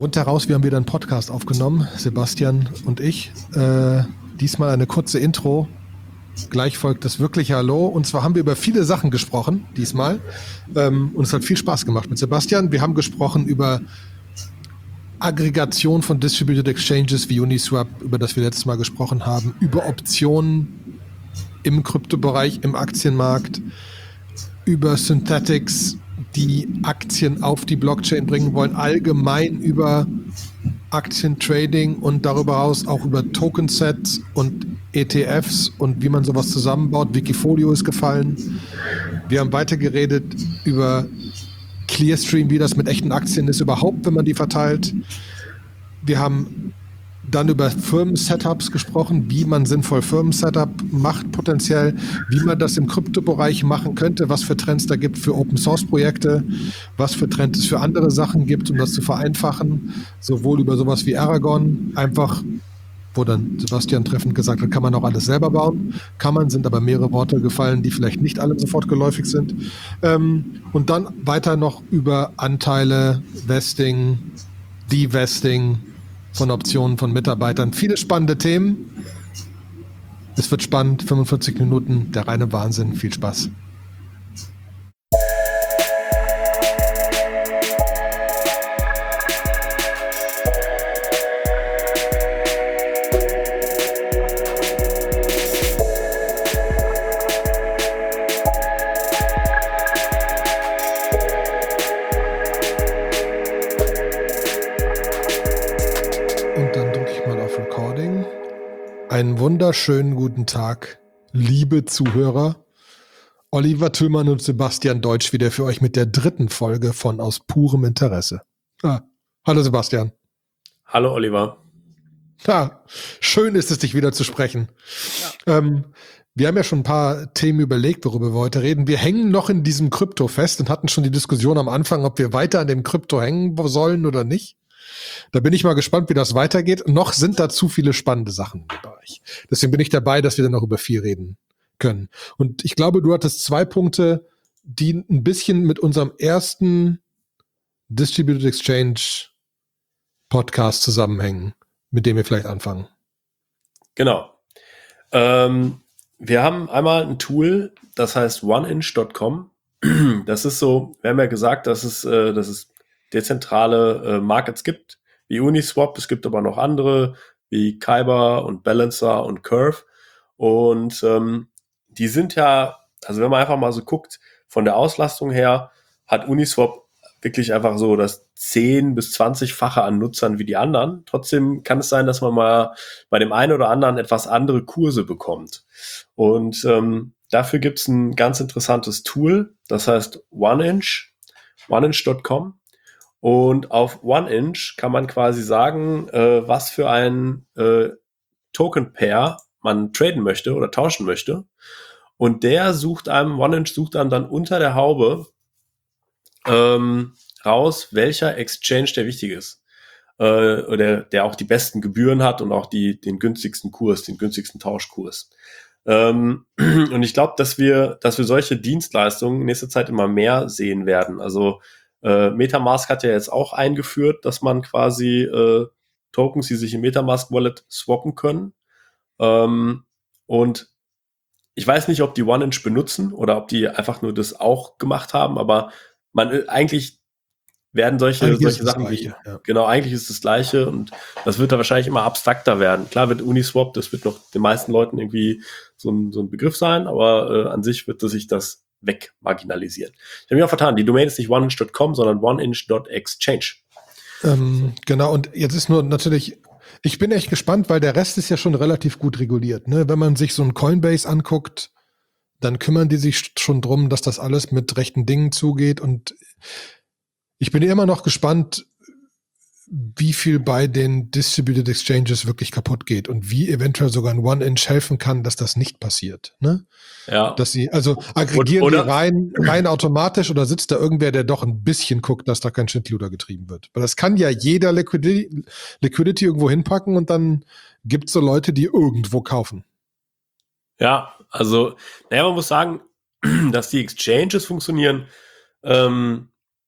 Und heraus, wir haben wieder einen Podcast aufgenommen, Sebastian und ich. Diesmal eine kurze Intro. Gleich folgt das wirkliche Hallo. Und zwar haben wir über viele Sachen gesprochen, diesmal. Und es hat viel Spaß gemacht mit Sebastian. Wir haben gesprochen über Aggregation von Distributed Exchanges wie Uniswap, über das wir letztes Mal gesprochen haben, über Optionen im Kryptobereich, im Aktienmarkt, über Synthetics, die Aktien auf die Blockchain bringen wollen, allgemein über Aktientrading und darüber hinaus auch über Token-Sets und ETFs und wie man sowas zusammenbaut. Wikifolio ist gefallen. Wir haben weiter geredet über Clearstream, wie das mit echten Aktien ist überhaupt, wenn man die verteilt. Wir haben dann über Firmen-Setups gesprochen, wie man sinnvoll Firmen-Setup macht potenziell, wie man das im Kryptobereich machen könnte, was für Trends da gibt für Open-Source-Projekte, was für Trends es für andere Sachen gibt, um das zu vereinfachen, sowohl über sowas wie Aragon, einfach, wo dann Sebastian treffend gesagt hat, kann man auch alles selber bauen, kann man, sind aber mehrere Worte gefallen, die vielleicht nicht alle sofort geläufig sind. Und dann weiter noch über Anteile, Vesting, Divesting, von Optionen von Mitarbeitern. Viele spannende Themen. Es wird spannend. 45 Minuten, der reine Wahnsinn. Viel Spaß. Einen wunderschönen guten Tag, liebe Zuhörer. Oliver Tüllmann und Sebastian Deutsch wieder für euch mit der dritten Folge von Aus purem Interesse. Hallo Sebastian. Hallo Oliver. Schön ist es, dich wieder zu sprechen. Ja. Wir haben ja schon ein paar Themen überlegt, worüber wir heute reden. Wir hängen noch in diesem Krypto fest und hatten schon die Diskussion am Anfang, ob wir weiter an dem Krypto hängen sollen oder nicht. Da bin ich mal gespannt, wie das weitergeht. Noch sind da zu viele spannende Sachen im Bereich. Deswegen bin ich dabei, dass wir dann noch über viel reden können. Und ich glaube, du hattest 2 Punkte, die ein bisschen mit unserem ersten Distributed Exchange Podcast zusammenhängen, mit dem wir vielleicht anfangen. Genau. Wir haben einmal ein Tool, das heißt oneinch.com. Das ist so, wir haben ja gesagt, dass es dezentrale Markets gibt, wie Uniswap. Es gibt aber noch andere, wie Kyber und Balancer und Curve. Und die sind ja, also wenn man einfach mal so guckt, von der Auslastung her, hat Uniswap wirklich einfach so das 10- bis 20-fache an Nutzern wie die anderen. Trotzdem kann es sein, dass man mal bei dem einen oder anderen etwas andere Kurse bekommt. Und dafür gibt es ein ganz interessantes Tool, das heißt oneinch.com. Und auf oneinch kann man quasi sagen, was für ein Token-Pair man traden möchte oder tauschen möchte. Und oneinch sucht einem dann unter der Haube raus, welcher Exchange der wichtig ist. Oder der auch die besten Gebühren hat und auch den günstigsten Kurs, den günstigsten Tauschkurs. Und ich glaube, dass wir solche Dienstleistungen in nächster Zeit immer mehr sehen werden. Also MetaMask hat ja jetzt auch eingeführt, dass man quasi Tokens, die sich im MetaMask Wallet swappen können. Und ich weiß nicht, ob die oneinch benutzen oder ob die einfach nur das auch gemacht haben, aber eigentlich werden solche Sachen wie, genau, eigentlich ist das Gleiche und das wird da wahrscheinlich immer abstrakter werden. Klar wird Uniswap, das wird noch den meisten Leuten irgendwie so ein Begriff sein, aber an sich wird sich das wegmarginalisieren. Ich habe mich auch vertan, die Domain ist nicht oneinch.com, sondern oneinch.exchange. Genau, und jetzt ist nur natürlich, ich bin echt gespannt, weil der Rest ist ja schon relativ gut reguliert. Ne? Wenn man sich so ein Coinbase anguckt, dann kümmern die sich schon drum, dass das alles mit rechten Dingen zugeht. Und ich bin immer noch gespannt, wie viel bei den Distributed Exchanges wirklich kaputt geht und wie eventuell sogar ein oneinch helfen kann, dass das nicht passiert. Ne? Ja. Dass sie, also aggregieren die rein automatisch oder sitzt da irgendwer, der doch ein bisschen guckt, dass da kein Schindluder getrieben wird? Weil das kann ja jeder Liquidity irgendwo hinpacken und dann gibt es so Leute, die irgendwo kaufen. Ja, also, man muss sagen, dass die Exchanges funktionieren,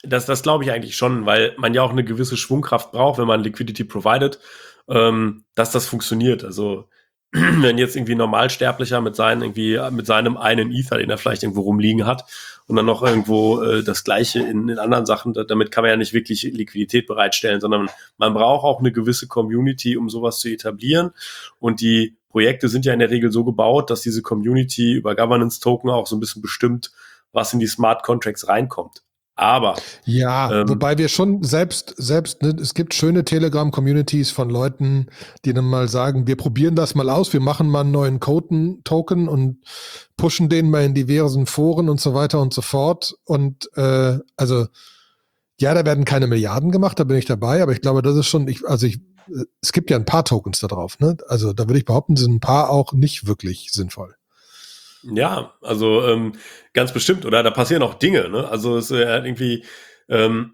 Das glaube ich eigentlich schon, weil man ja auch eine gewisse Schwungkraft braucht, wenn man Liquidity provided, dass das funktioniert. Also wenn jetzt irgendwie ein Normalsterblicher mit seinem einen Ether, den er vielleicht irgendwo rumliegen hat, und dann noch irgendwo das Gleiche in anderen Sachen, damit kann man ja nicht wirklich Liquidität bereitstellen, sondern man braucht auch eine gewisse Community, um sowas zu etablieren. Und die Projekte sind ja in der Regel so gebaut, dass diese Community über Governance-Token auch so ein bisschen bestimmt, was in die Smart Contracts reinkommt. Aber Ja, wobei wir schon selbst, ne, es gibt schöne Telegram-Communities von Leuten, die dann mal sagen, wir probieren das mal aus, wir machen mal einen neuen Token und pushen den mal in diversen Foren und so weiter und so fort. Und also ja, da werden keine Milliarden gemacht, da bin ich dabei, aber ich glaube, das ist schon, es gibt ja ein paar Tokens da drauf, ne? Also da würde ich behaupten, sind ein paar auch nicht wirklich sinnvoll. ja, also ganz bestimmt, oder? Da passieren auch Dinge, ne? Also es ist irgendwie ähm,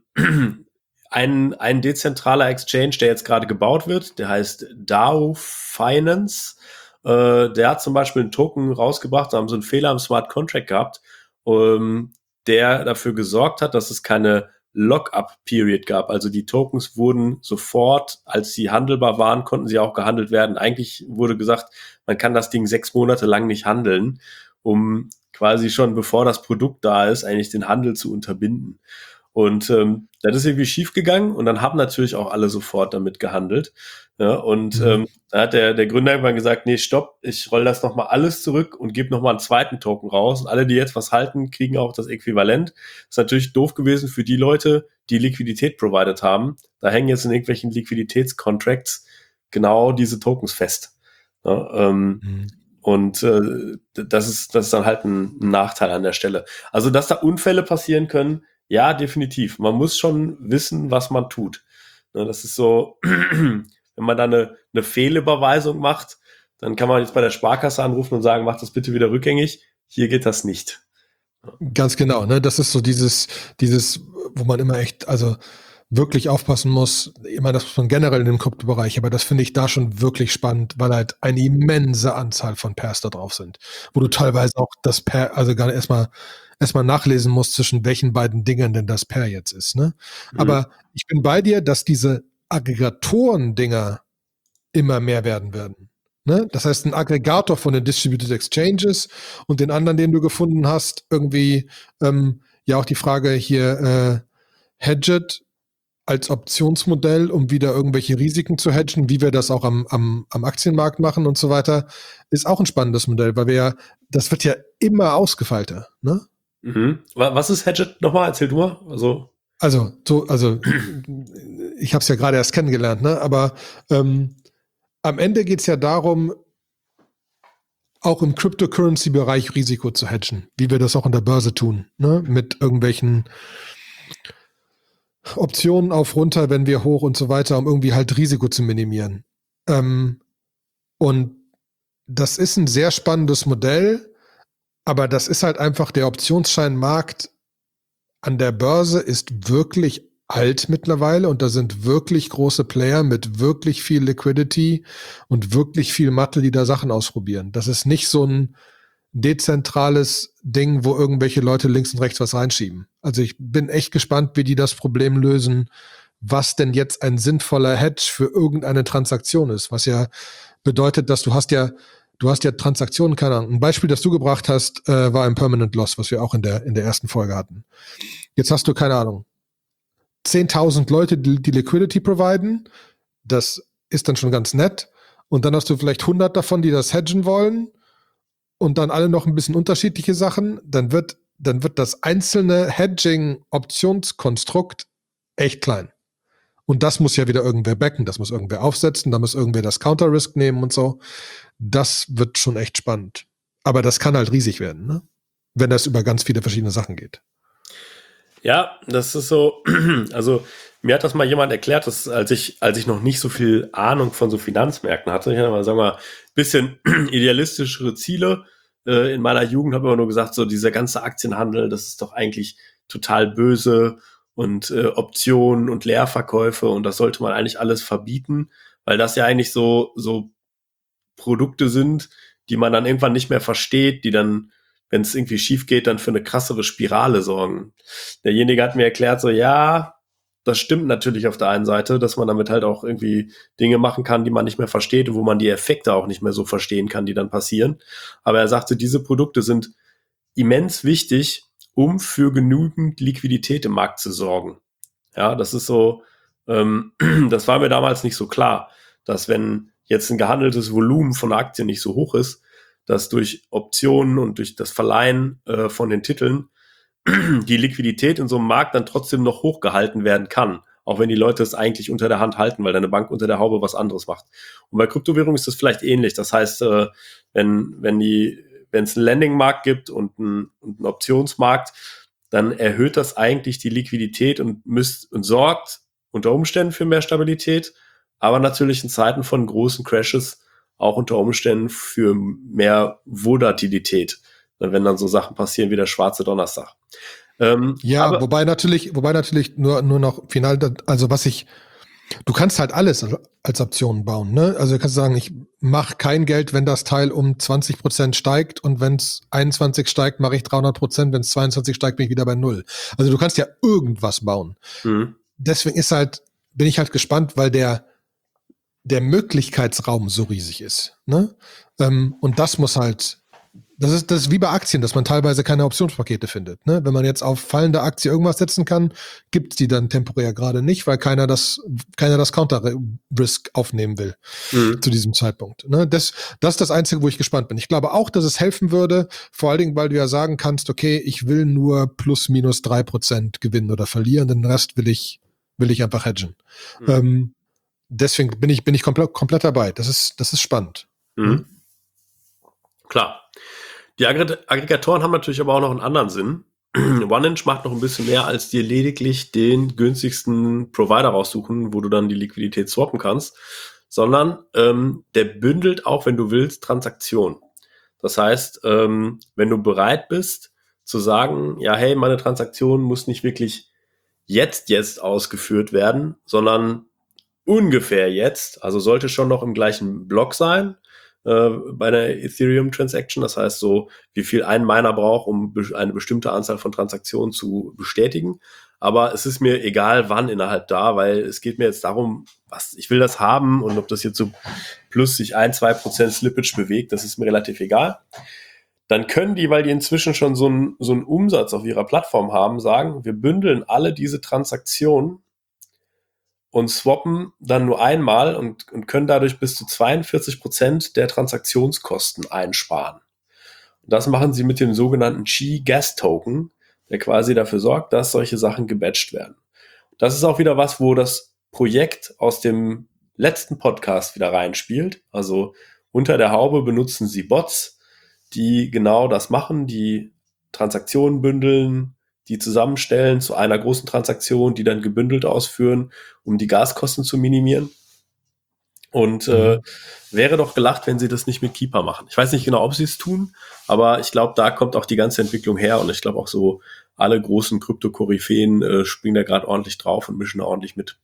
ein dezentraler Exchange, der jetzt gerade gebaut wird, der heißt DAO Finance. Der hat zum Beispiel einen Token rausgebracht, da haben sie einen Fehler im Smart Contract gehabt, der dafür gesorgt hat, dass es keine Lock-up-Period gab. Also die Tokens wurden sofort, als sie handelbar waren, konnten sie auch gehandelt werden. Eigentlich wurde gesagt, man kann das Ding 6 Monate lang nicht handeln, um quasi schon, bevor das Produkt da ist, eigentlich den Handel zu unterbinden. Und das ist irgendwie schief gegangen und dann haben natürlich auch alle sofort damit gehandelt. Ja, und da hat der Gründer irgendwann gesagt, nee, stopp, ich roll das nochmal alles zurück und gebe nochmal einen zweiten Token raus. Und alle, die jetzt was halten, kriegen auch das Äquivalent. Ist natürlich doof gewesen für die Leute, die Liquidität provided haben. Da hängen jetzt in irgendwelchen Liquiditätscontracts genau diese Tokens fest. Ja, und das ist dann halt ein Nachteil an der Stelle. Also, dass da Unfälle passieren können, ja, definitiv. Man muss schon wissen, was man tut. Ne, das ist so, wenn man da eine Fehlüberweisung macht, dann kann man jetzt bei der Sparkasse anrufen und sagen, mach das bitte wieder rückgängig. Hier geht das nicht. Ganz genau, ne? Das ist so dieses, wo man immer echt, also wirklich aufpassen muss. Ich meine, das muss man generell in dem Kryptobereich, aber das finde ich da schon wirklich spannend, weil halt eine immense Anzahl von Pairs da drauf sind, wo du teilweise auch das Pair, also gar erstmal nachlesen musst, zwischen welchen beiden Dingern denn das Pair jetzt ist, ne? Aber ich bin bei dir, dass diese Aggregatoren-Dinger immer mehr werden werden. Ne? Das heißt, ein Aggregator von den Distributed Exchanges und den anderen, den du gefunden hast, irgendwie ja auch die Frage hier Hedged als Optionsmodell, um wieder irgendwelche Risiken zu hedgen, wie wir das auch am Aktienmarkt machen und so weiter, ist auch ein spannendes Modell, weil wir ja, das wird ja immer ausgefeilter. Ne? Was ist Hedged nochmal? Erzähl du mal. Also ich habe es ja gerade erst kennengelernt, ne? Aber am Ende geht es ja darum, auch im Cryptocurrency-Bereich Risiko zu hedgen, wie wir das auch an der Börse tun, ne? Mit irgendwelchen Optionen auf runter, wenn wir hoch und so weiter, um irgendwie halt Risiko zu minimieren. Und das ist ein sehr spannendes Modell, aber das ist halt einfach, der Optionsscheinmarkt an der Börse ist wirklich alt mittlerweile und da sind wirklich große Player mit wirklich viel Liquidity und wirklich viel Mathe, die da Sachen ausprobieren. Das ist nicht so ein dezentrales Ding, wo irgendwelche Leute links und rechts was reinschieben. Also ich bin echt gespannt, wie die das Problem lösen, was denn jetzt ein sinnvoller Hedge für irgendeine Transaktion ist, was ja bedeutet, dass du hast ja Transaktionen, keine Ahnung. Ein Beispiel, das du gebracht hast, war ein Permanent Loss, was wir auch in der ersten Folge hatten. Jetzt hast du, keine Ahnung, 10.000 Leute, die Liquidity providen. Das ist dann schon ganz nett. Und dann hast du vielleicht 100 davon, die das hedgen wollen. Und dann alle noch ein bisschen unterschiedliche Sachen. Dann wird das einzelne Hedging-Optionskonstrukt echt klein. Und das muss ja wieder irgendwer backen, das muss irgendwer aufsetzen, da muss irgendwer das Counter-Risk nehmen und so. Das wird schon echt spannend. Aber das kann halt riesig werden, ne? Wenn das über ganz viele verschiedene Sachen geht. Ja, das ist so, also mir hat das mal jemand erklärt, dass als ich noch nicht so viel Ahnung von so Finanzmärkten hatte, ich hatte mal, sagen wir mal, bisschen idealistischere Ziele. In meiner Jugend habe ich immer nur gesagt, so dieser ganze Aktienhandel, das ist doch eigentlich total böse und Optionen und Leerverkäufe und das sollte man eigentlich alles verbieten, weil das ja eigentlich so Produkte sind, die man dann irgendwann nicht mehr versteht, die dann wenn es irgendwie schief geht, dann für eine krassere Spirale sorgen. Derjenige hat mir erklärt, so ja, das stimmt natürlich auf der einen Seite, dass man damit halt auch irgendwie Dinge machen kann, die man nicht mehr versteht und wo man die Effekte auch nicht mehr so verstehen kann, die dann passieren. Aber er sagte, diese Produkte sind immens wichtig, um für genügend Liquidität im Markt zu sorgen. Ja, das ist so, das war mir damals nicht so klar, dass wenn jetzt ein gehandeltes Volumen von Aktien nicht so hoch ist, dass durch Optionen und durch das Verleihen von den Titeln die Liquidität in so einem Markt dann trotzdem noch hochgehalten werden kann, auch wenn die Leute es eigentlich unter der Hand halten, weil deine Bank unter der Haube was anderes macht. Und bei Kryptowährungen ist das vielleicht ähnlich. Das heißt, wenn es einen Lending-Markt gibt und einen Optionsmarkt, dann erhöht das eigentlich die Liquidität und sorgt unter Umständen für mehr Stabilität, aber natürlich in Zeiten von großen Crashes auch unter Umständen für mehr Volatilität, wenn dann so Sachen passieren wie der schwarze Donnerstag. Wobei natürlich nur noch final, also du kannst halt alles als Option bauen, ne? Also du kannst sagen, ich mache kein Geld, wenn das Teil um 20% steigt und wenn es 21 steigt, mache ich 300%, wenn es 22 steigt, bin ich wieder bei 0. Also du kannst ja irgendwas bauen. Deswegen bin ich halt gespannt, weil der Möglichkeitsraum so riesig ist, ne? Und das muss halt, das ist wie bei Aktien, dass man teilweise keine Optionspakete findet. Ne? Wenn man jetzt auf fallende Aktie irgendwas setzen kann, gibt es die dann temporär gerade nicht, weil keiner das Counter-Risk aufnehmen will zu diesem Zeitpunkt. Ne? Das ist das Einzige, wo ich gespannt bin. Ich glaube auch, dass es helfen würde, vor allen Dingen, weil du ja sagen kannst, okay, ich will nur plus minus 3% gewinnen oder verlieren, den Rest will ich einfach hedgen. Deswegen bin ich komplett dabei. Das ist spannend. Klar. Die Aggregatoren haben natürlich aber auch noch einen anderen Sinn. OneInch macht noch ein bisschen mehr, als dir lediglich den günstigsten Provider raussuchen, wo du dann die Liquidität swappen kannst, sondern der bündelt auch, wenn du willst, Transaktionen. Das heißt, wenn du bereit bist zu sagen, ja, hey, meine Transaktion muss nicht wirklich jetzt ausgeführt werden, sondern ungefähr jetzt, also sollte schon noch im gleichen Block sein, bei einer Ethereum-Transaction, das heißt so, wie viel ein Miner braucht, um eine bestimmte Anzahl von Transaktionen zu bestätigen. Aber es ist mir egal, wann innerhalb da, weil es geht mir jetzt darum, ich will das haben und ob das jetzt so plus sich 1-2% Slippage bewegt, das ist mir relativ egal. Dann können die, weil die inzwischen schon so einen Umsatz auf ihrer Plattform haben, sagen, wir bündeln alle diese Transaktionen und swappen dann nur einmal und können dadurch bis zu 42% der Transaktionskosten einsparen. Und das machen sie mit dem sogenannten Qi-Gas-Token, der quasi dafür sorgt, dass solche Sachen gebatcht werden. Das ist auch wieder was, wo das Projekt aus dem letzten Podcast wieder reinspielt. Also unter der Haube benutzen sie Bots, die genau das machen, die Transaktionen bündeln, die zusammenstellen zu einer großen Transaktion, die dann gebündelt ausführen, um die Gaskosten zu minimieren. Und wäre doch gelacht, wenn sie das nicht mit Keeper machen. Ich weiß nicht genau, ob sie es tun, aber ich glaube, da kommt auch die ganze Entwicklung her und ich glaube auch so, alle großen Krypto-Koryphäen springen da gerade ordentlich drauf und mischen da ordentlich mit.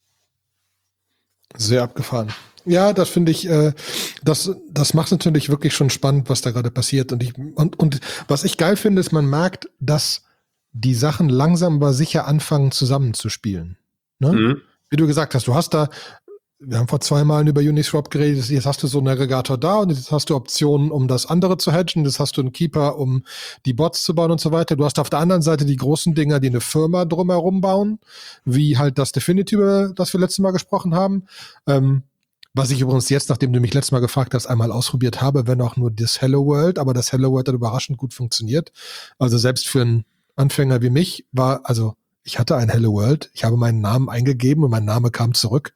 Sehr abgefahren. Ja, das finde ich, das macht natürlich wirklich schon spannend, was da gerade passiert. Und was ich geil finde, ist, man merkt, dass die Sachen langsam aber sicher anfangen zusammenzuspielen. Ne? Wie du gesagt hast, wir haben vor 2 Malen über Uniswap geredet, jetzt hast du so einen Aggregator da und jetzt hast du Optionen, um das andere zu hedgen, jetzt hast du einen Keeper, um die Bots zu bauen und so weiter. Du hast auf der anderen Seite die großen Dinger, die eine Firma drumherum bauen, wie halt das Definity, über das wir letztes Mal gesprochen haben. Was ich übrigens jetzt, nachdem du mich letztes Mal gefragt hast, einmal ausprobiert habe, wenn auch nur das Hello World, aber das Hello World hat überraschend gut funktioniert. Also selbst für einen Anfänger wie mich ich hatte ein Hello World, ich habe meinen Namen eingegeben und mein Name kam zurück.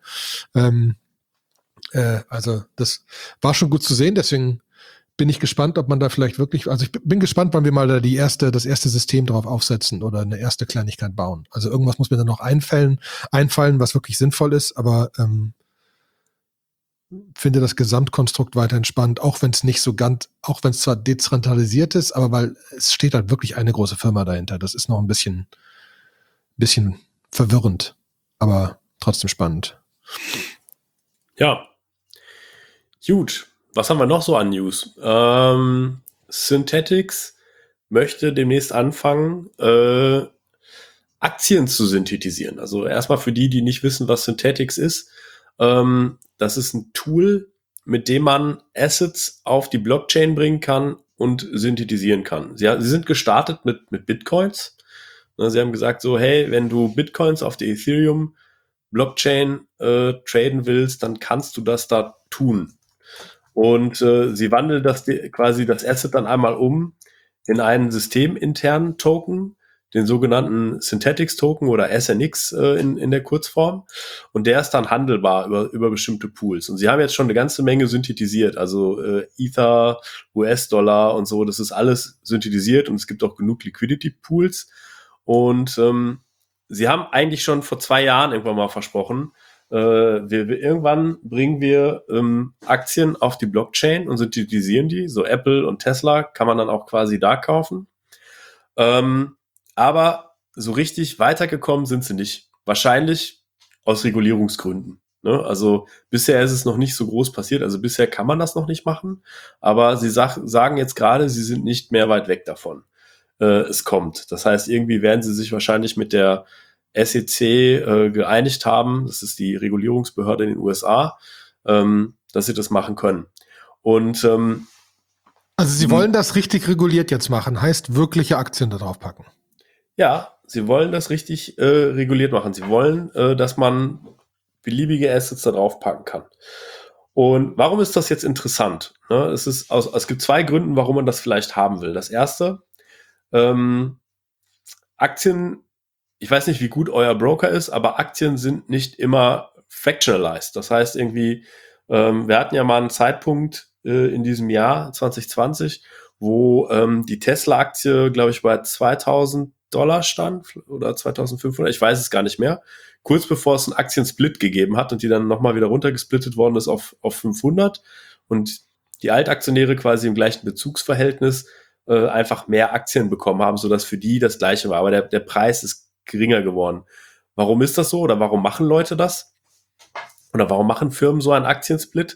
Also das war schon gut zu sehen, deswegen bin ich gespannt, ob man da vielleicht wirklich, also ich bin gespannt, wann wir mal da das erste System drauf aufsetzen oder eine erste Kleinigkeit bauen. Also irgendwas muss mir dann noch einfallen, was wirklich sinnvoll ist, aber finde das Gesamtkonstrukt weiterhin spannend, auch wenn es nicht so auch wenn es zwar dezentralisiert ist, aber weil es steht halt wirklich eine große Firma dahinter. Das ist noch ein bisschen verwirrend, aber trotzdem spannend. Ja. Gut. Was haben wir noch so an News? Synthetix möchte demnächst anfangen, Aktien zu synthetisieren. Also erstmal für die, die nicht wissen, was Synthetix ist. Das ist ein Tool, mit dem man Assets auf die Blockchain bringen kann und synthetisieren kann. Sie sind gestartet mit Bitcoins. Sie haben gesagt so, hey, wenn du Bitcoins auf der Ethereum Blockchain traden willst, dann kannst du das da tun. Und sie wandeln quasi das Asset dann einmal um in einen systeminternen Token, den sogenannten Synthetix-Token oder SNX in der Kurzform. Und der ist dann handelbar über bestimmte Pools. Und sie haben jetzt schon eine ganze Menge synthetisiert, also Ether, US-Dollar und so. Das ist alles synthetisiert und es gibt auch genug Liquidity-Pools. Und sie haben eigentlich schon vor 2 Jahren irgendwann mal versprochen, irgendwann bringen wir Aktien auf die Blockchain und synthetisieren die. So Apple und Tesla kann man dann auch quasi da kaufen. Aber so richtig weitergekommen sind sie nicht. Wahrscheinlich aus Regulierungsgründen. Ne? Also bisher ist es noch nicht so groß passiert. Also bisher kann man das noch nicht machen. Aber sie sagen jetzt gerade, sie sind nicht mehr weit weg davon. Es kommt. Das heißt, irgendwie werden sie sich wahrscheinlich mit der SEC geeinigt haben. Das ist die Regulierungsbehörde in den USA, dass sie das machen können. Und also sie wollen das richtig reguliert jetzt machen, heißt wirkliche Aktien da drauf packen. Ja, sie wollen das richtig reguliert machen. Sie wollen, dass man beliebige Assets da drauf packen kann. Und warum ist das jetzt interessant? Ne? Es gibt 2 Gründe, warum man das vielleicht haben will. Das erste, Aktien, ich weiß nicht, wie gut euer Broker ist, aber Aktien sind nicht immer fractionalized. Das heißt irgendwie, wir hatten ja mal einen Zeitpunkt in diesem Jahr 2020, wo die Tesla-Aktie, glaube ich, bei $2.000 stand oder 2.500, ich weiß es gar nicht mehr, kurz bevor es einen Aktiensplit gegeben hat und die dann nochmal wieder runtergesplittet worden ist auf 500 und die Altaktionäre quasi im gleichen Bezugsverhältnis einfach mehr Aktien bekommen haben, sodass für die das Gleiche war. Aber der Preis ist geringer geworden. Warum ist das so oder warum machen Leute das? Oder warum machen Firmen so einen Aktiensplit?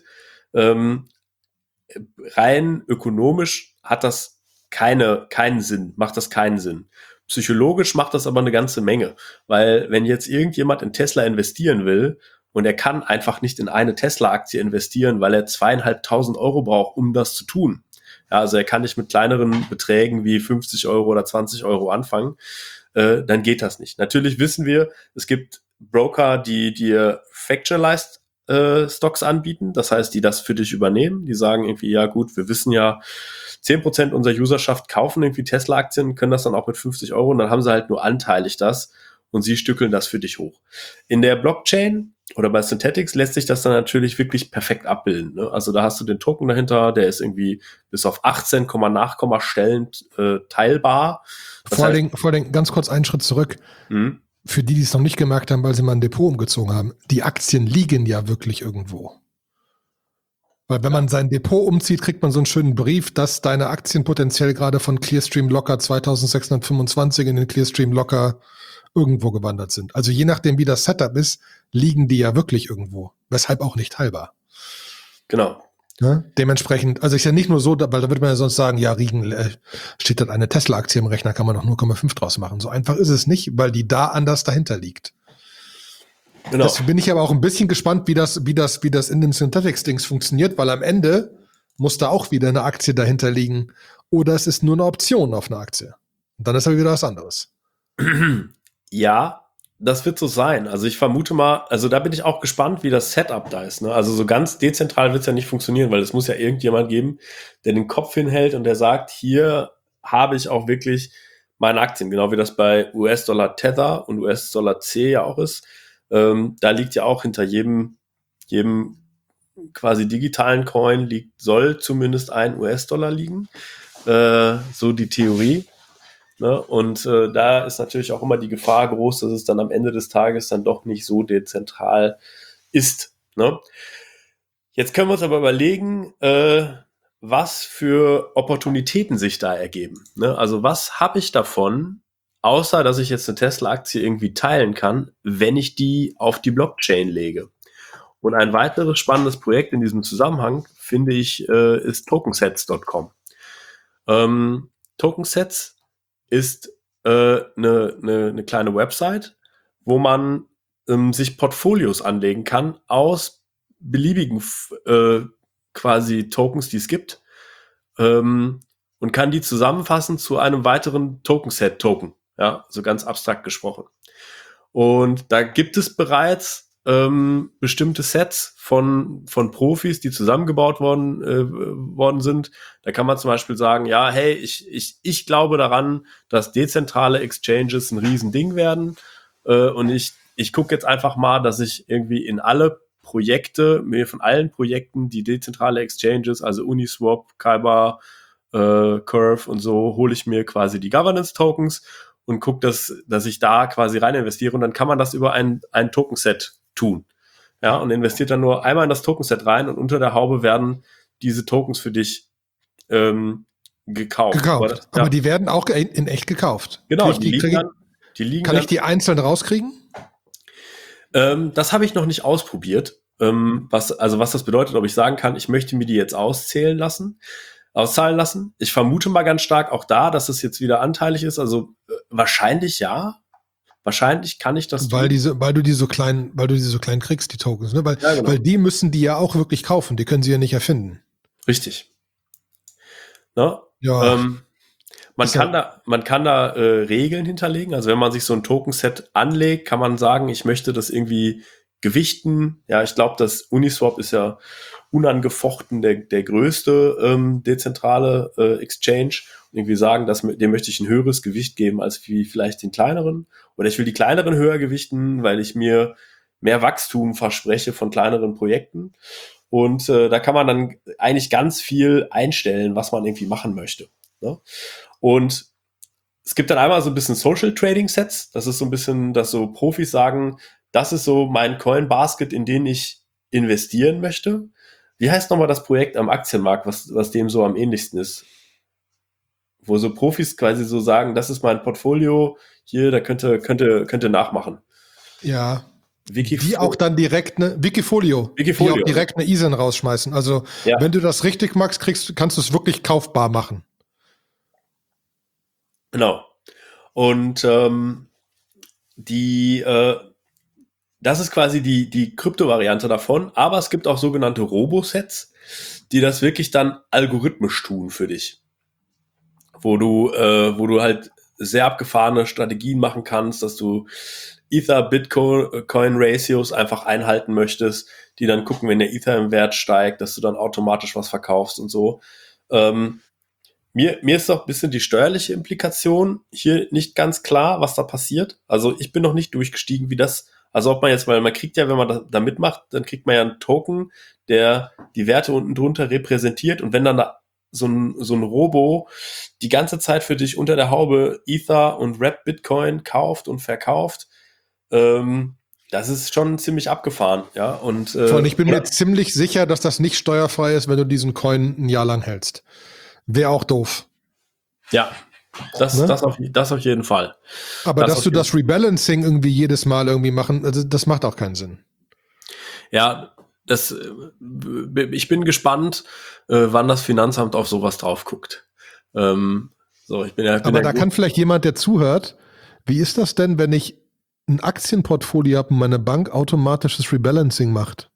Rein ökonomisch hat das keinen Sinn, macht das keinen Sinn. Psychologisch macht das aber eine ganze Menge, weil wenn jetzt irgendjemand in Tesla investieren will und er kann einfach nicht in eine Tesla-Aktie investieren, weil er 2.500 € braucht, um das zu tun. Ja, also er kann nicht mit kleineren Beträgen wie 50 € oder 20 € anfangen, dann geht das nicht. Natürlich wissen wir, es gibt Broker, die dir Factualized Stocks anbieten, das heißt, die das für dich übernehmen, die sagen irgendwie, ja gut, wir wissen ja, 10% unserer Userschaft kaufen irgendwie Tesla-Aktien, können das dann auch mit 50 € und dann haben sie halt nur anteilig das und sie stückeln das für dich hoch. In der Blockchain oder bei Synthetix lässt sich das dann natürlich wirklich perfekt abbilden. Ne? Also da hast du den Token dahinter, der ist irgendwie bis auf 18 Nachkommastellen teilbar. Vor allen Dingen ganz kurz einen Schritt zurück. Für die es noch nicht gemerkt haben, weil sie mal ein Depot umgezogen haben, die Aktien liegen ja wirklich irgendwo. Weil wenn man sein Depot umzieht, kriegt man so einen schönen Brief, dass deine Aktien potenziell gerade von Clearstream Locker 2625 in den Clearstream Locker irgendwo gewandert sind. Also je nachdem, wie das Setup ist, liegen die ja wirklich irgendwo. Weshalb auch nicht teilbar. Genau. Ja, dementsprechend, also ist ja nicht nur so, weil da würde man ja sonst sagen, ja, steht dann eine Tesla-Aktie im Rechner, kann man noch 0,5 draus machen. So einfach ist es nicht, weil die da anders dahinter liegt. Genau. Deswegen bin ich aber auch ein bisschen gespannt, wie das in dem Synthetix-Dings funktioniert, weil am Ende muss da auch wieder eine Aktie dahinter liegen. Oder es ist nur eine Option auf eine Aktie. Und dann ist aber wieder was anderes. Ja, das wird so sein. Also ich vermute mal, also da bin ich auch gespannt, wie das Setup da ist. Ne? Also so ganz dezentral wird es ja nicht funktionieren, weil es muss ja irgendjemand geben, der den Kopf hinhält und der sagt, hier habe ich auch wirklich meine Aktien. Genau wie das bei US-Dollar Tether und US-Dollar C ja auch ist. Da liegt ja auch hinter jedem quasi digitalen Coin soll zumindest ein US-Dollar liegen. So die Theorie. Ne? Und da ist natürlich auch immer die Gefahr groß, dass es dann am Ende des Tages dann doch nicht so dezentral ist. Ne? Jetzt können wir uns aber überlegen, was für Opportunitäten sich da ergeben. Ne? Also was habe ich davon, außer dass ich jetzt eine Tesla-Aktie irgendwie teilen kann, wenn ich die auf die Blockchain lege? Und ein weiteres spannendes Projekt in diesem Zusammenhang, finde ich, ist tokensets.com. Token-Sets ist eine kleine Website, wo man sich Portfolios anlegen kann aus beliebigen quasi Tokens, die es gibt, und kann die zusammenfassen zu einem weiteren Token-Set-Token. Ja, so ganz abstrakt gesprochen. Und da gibt es bereits bestimmte Sets von Profis, die zusammengebaut worden sind. Da kann man zum Beispiel sagen, ja, hey, ich glaube daran, dass dezentrale Exchanges ein Riesending werden. Und ich gucke jetzt einfach mal, dass ich irgendwie in alle Projekte, mir von allen Projekten, die dezentrale Exchanges, also Uniswap, Kyber, Curve und so, hole ich mir quasi die Governance-Tokens und gucke, dass ich da quasi rein investiere, und dann kann man das über ein Token-Set tun. Ja, und investiert dann nur einmal in das Token-Set rein, und unter der Haube werden diese Tokens für dich gekauft. Aber die werden auch in echt gekauft. Genau, die liegen kann ich die einzeln rauskriegen? Das habe ich noch nicht ausprobiert. Was das bedeutet, ob ich sagen kann, ich möchte mir die jetzt auszahlen lassen. Ich vermute mal ganz stark auch da, dass es jetzt wieder anteilig ist. Also wahrscheinlich ja. Wahrscheinlich kann ich das weil du die so klein kriegst, die Tokens, ne? Weil die müssen die ja auch wirklich kaufen. Die können sie ja nicht erfinden. Richtig. Ne? Ja. Man kann da Regeln hinterlegen. Also wenn man sich so ein Token-Set anlegt, kann man sagen, ich möchte das irgendwie gewichten. Ja, ich glaube, das Uniswap ist ja unangefochten der größte dezentrale Exchange, und irgendwie sagen, dem möchte ich ein höheres Gewicht geben als wie vielleicht den kleineren, oder ich will die kleineren höher gewichten, weil ich mir mehr Wachstum verspreche von kleineren Projekten, und da kann man dann eigentlich ganz viel einstellen, was man irgendwie machen möchte, ne? Und es gibt dann einmal so ein bisschen Social Trading Sets, das ist so ein bisschen, dass so Profis sagen, das ist so mein Coin Basket, in den ich investieren möchte. Wie heißt nochmal das Projekt am Aktienmarkt, was dem so am ähnlichsten ist? Wo so Profis quasi so sagen, das ist mein Portfolio, hier, da könnte nachmachen. Ja. Die auch dann direkt Wikifolio. Die auch direkt eine ISIN rausschmeißen. Also, wenn du das richtig magst, kannst du es wirklich kaufbar machen. Genau. Und das ist quasi die Krypto-Variante davon, aber es gibt auch sogenannte Robo-Sets, die das wirklich dann algorithmisch tun für dich. Wo du halt sehr abgefahrene Strategien machen kannst, dass du Ether-Bitcoin-Ratios einfach einhalten möchtest, die dann gucken, wenn der Ether im Wert steigt, dass du dann automatisch was verkaufst und so. Mir ist noch ein bisschen die steuerliche Implikation hier nicht ganz klar, was da passiert. Also ich bin noch nicht durchgestiegen, wie das, also ob man jetzt, weil man kriegt ja, wenn man da mitmacht, dann kriegt man ja einen Token, der die Werte unten drunter repräsentiert, und wenn dann da so ein Robo die ganze Zeit für dich unter der Haube Ether und Wrapped Bitcoin kauft und verkauft, das ist schon ziemlich abgefahren, ja. Und ich bin mir ziemlich sicher, dass das nicht steuerfrei ist, wenn du diesen Coin ein Jahr lang hältst. Wäre auch doof. Ja, das auf jeden Fall. Aber dass du das Rebalancing irgendwie jedes Mal irgendwie machen, also das macht auch keinen Sinn. Ja, ich bin gespannt, wann das Finanzamt auf sowas drauf guckt. Aber da kann vielleicht jemand, der zuhört, wie ist das denn, wenn ich ein Aktienportfolio habe und meine Bank automatisches Rebalancing macht?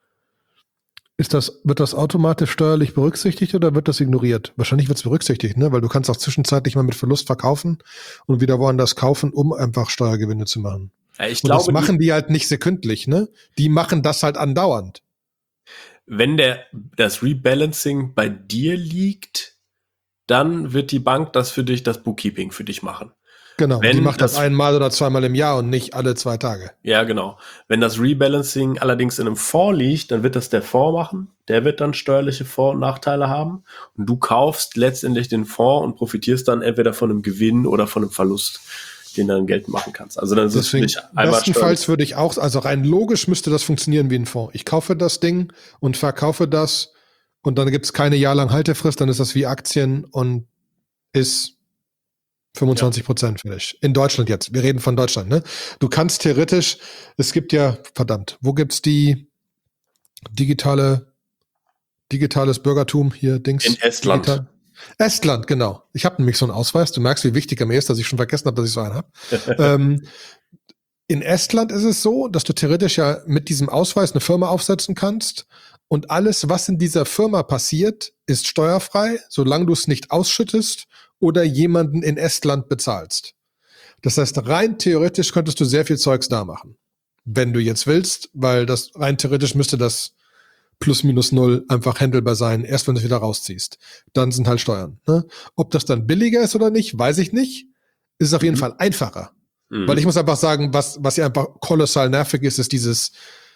Wird das automatisch steuerlich berücksichtigt oder wird das ignoriert? Wahrscheinlich wird es berücksichtigt, ne? Weil du kannst auch zwischenzeitlich mal mit Verlust verkaufen und wieder woanders kaufen, um einfach Steuergewinne zu machen. Ja, und das machen die halt nicht sekündlich, ne? Die machen das halt andauernd. Wenn das Rebalancing bei dir liegt, dann wird die Bank das Bookkeeping für dich machen. Genau, die macht das einmal oder zweimal im Jahr und nicht alle 2 Tage. Ja, genau. Wenn das Rebalancing allerdings in einem Fonds liegt, dann wird das der Fonds machen. Der wird dann steuerliche Vor- und Nachteile haben. Und du kaufst letztendlich den Fonds und profitierst dann entweder von einem Gewinn oder von einem Verlust, den du dann Geld machen kannst. Also dann ist es für dich einmal bestenfalls würde ich auch, also rein logisch müsste das funktionieren wie ein Fonds. Ich kaufe das Ding und verkaufe das und dann gibt es keine jahrelang Haltefrist, dann ist das wie Aktien und ist 25% vielleicht. In Deutschland jetzt. Wir reden von Deutschland, ne? Du kannst theoretisch, es gibt ja, wo gibt's die digitales Bürgertum hier, Dings? In Estland. Estland, genau. Ich habe nämlich so einen Ausweis. Du merkst, wie wichtig er mir ist, dass ich schon vergessen habe, dass ich so einen habe. In Estland ist es so, dass du theoretisch ja mit diesem Ausweis eine Firma aufsetzen kannst und alles, was in dieser Firma passiert, ist steuerfrei, solange du es nicht ausschüttest oder jemanden in Estland bezahlst. Das heißt, rein theoretisch könntest du sehr viel Zeugs da machen, wenn du jetzt willst, weil das rein theoretisch müsste das plus minus null einfach handelbar sein, erst wenn du es wieder rausziehst. Dann sind halt Steuern. Ne? Ob das dann billiger ist oder nicht, weiß ich nicht. Ist auf jeden Fall einfacher. Weil ich muss einfach sagen, was ja einfach kolossal nervig ist, ist dieses,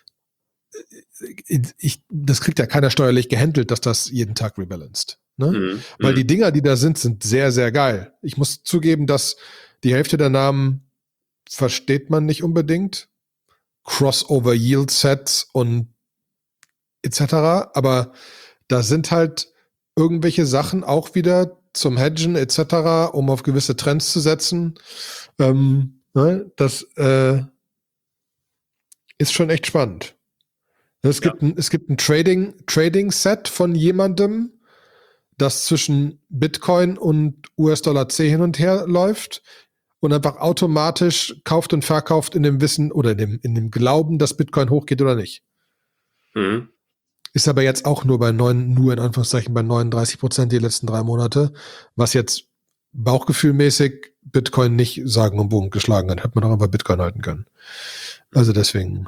das kriegt ja keiner steuerlich gehandelt, dass das jeden Tag rebalanced. Ne? Weil die Dinger, die da sind sehr, sehr geil. Ich muss zugeben, dass die Hälfte der Namen versteht man nicht unbedingt. Crossover Yield Sets und etc. Aber da sind halt irgendwelche Sachen auch wieder zum Hedgen etc., um auf gewisse Trends zu setzen. Das ist schon echt spannend. Es gibt ein Trading-Set von jemandem, das zwischen Bitcoin und US-Dollar C hin und her läuft und einfach automatisch kauft und verkauft in dem Wissen oder in dem Glauben, dass Bitcoin hochgeht oder nicht. Ist aber jetzt auch nur in Anführungszeichen bei 39% die letzten 3 Monate, was jetzt bauchgefühlmäßig Bitcoin nicht sagen und Bogen geschlagen hat. Hätte man doch einfach Bitcoin halten können. Also deswegen,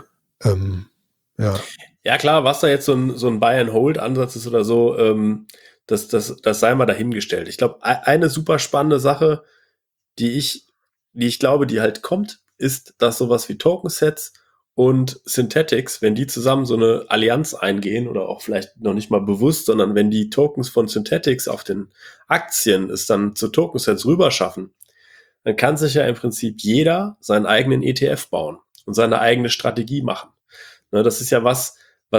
ja. Ja klar, was da jetzt so ein Buy-and-Hold-Ansatz ist oder so, das sei mal dahingestellt. Ich glaube, eine super spannende Sache, die ich glaube, die halt kommt, ist, dass sowas wie Token-Sets und Synthetics, wenn die zusammen so eine Allianz eingehen oder auch vielleicht noch nicht mal bewusst, sondern wenn die Tokens von Synthetics auf den Aktien es dann zu Token-Sets rüberschaffen, dann kann sich ja im Prinzip jeder seinen eigenen ETF bauen und seine eigene Strategie machen. Ne, das ist ja was